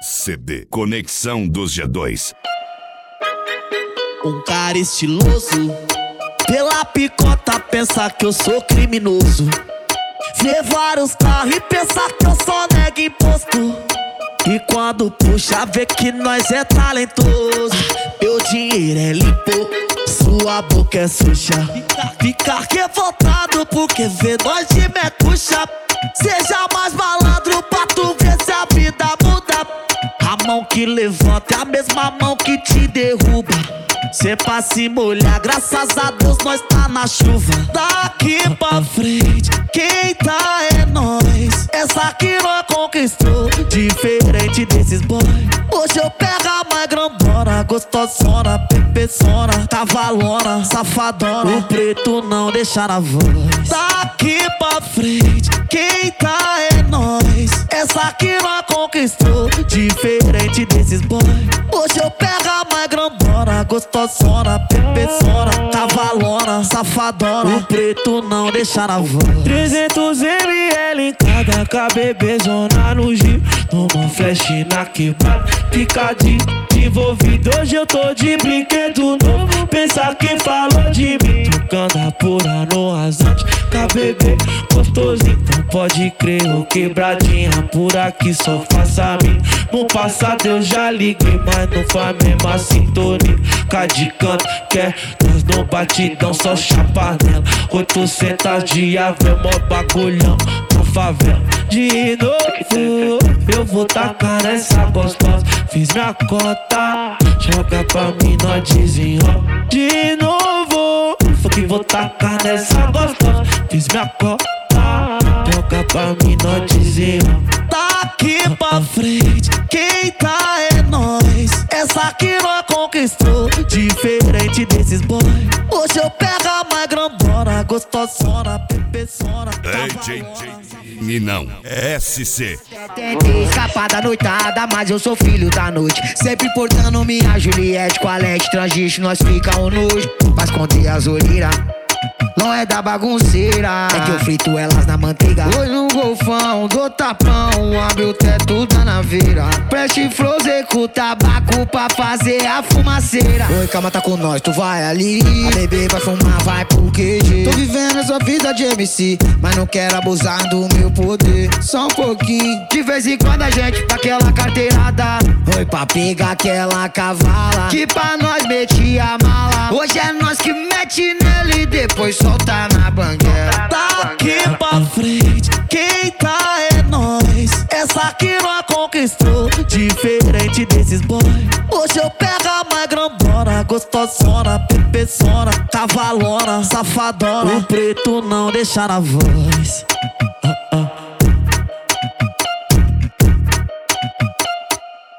CD Conexão dos G2. Um cara estiloso, pela picota pensa que eu sou criminoso. Vê vários carros e pensa que eu só nego imposto. E quando puxa vê que nós é talentoso. Meu dinheiro é limpo, sua boca é suja. Fica revoltado porque vê nós de mecuxa. Seja mais malandro pra tu ver se a vida muda. A mão que levanta é a mesma mão que te derruba. Cê pra se molhar, graças a Deus nós tá na chuva. Daqui pra frente, quem tá é nós. Essa aqui nós conquistou, diferente desses boy. Hoje eu pego a mais grandona, gostosona, pepeçona, cavalona, safadona. O preto não deixa na voz. Daqui pra frente, quem tá é nós. Essa aqui nós conquistou, diferente desses boy. Hoje eu pego a mais grandona, gostosona, pepeçona, cavalona, safadona. O preto não deixa na voz. 300 ml em cada KBBzona no Jeep. Toma flash na quebrada, picadinho envolvido. Hoje eu tô de brinquedo novo. Pensa quem falou de mim, tocando a pura no rasante. KBB gostosinho, então pode crer. O quebradinha por aqui só faça a mim. No passado eu já liguei, mas não foi a mesma sintonia. Cá de canto, quer nós no batidão, só chapa nela. 800 dias, vem mó bagulhão na favela. De novo, eu vou tacar nessa gostosa. Fiz minha cota, joga pra mim, nós desenrola. De novo, foi que vou tacar nessa gostosa. Fiz minha cota, joga pra mim, nós desenrola. Daqui pra frente, quem tá é nós. Essa aqui nós conquistou, diferente desses boy. Hoje eu pego a mais grandona, gostosona, pepeçona, E não, SC. Tentei escapar da noitada, mas eu sou filho da noite. Sempre portando minha Juliette com a Alex Transgiste. Nós fica um nojo pra esconder as olheiras. Não é da bagunceira, é que eu frito elas na manteiga. Oi no golfão, dou tapão, abre o teto da naveira. Preste frozen com tabaco pra fazer a fumaceira. Oi, calma, tá com nós, tu vai ali. A bebê vai fumar, vai pro QG. Tô vivendo essa vida de MC, mas não quero abusar do meu poder. Só um pouquinho, de vez em quando a gente dá aquela carteirada. Oi, pra pegar aquela cavala que pra nós metia a mala. Hoje é nós que mete nele e depois solta na banguela. Daqui pra frente, quem tá é nós. Essa aqui nós conquistou, diferente desses boy. Hoje eu pego a mais grandona, gostosona, pepeçona, cavalona, safadona. O preto não deixa na voz.